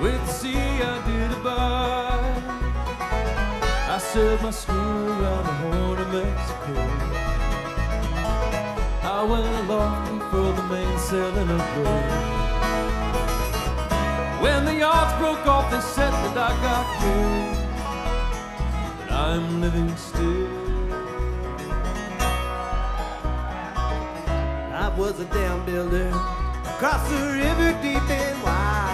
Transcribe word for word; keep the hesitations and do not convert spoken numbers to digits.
with the sea I did abide. I sailed my schooner around the Horn of Mexico. I went aloft and furled the mainsail in a blow. When the yards broke off, they said that I got killed, but I'm living still. I was a dam builder across the river deep and wide.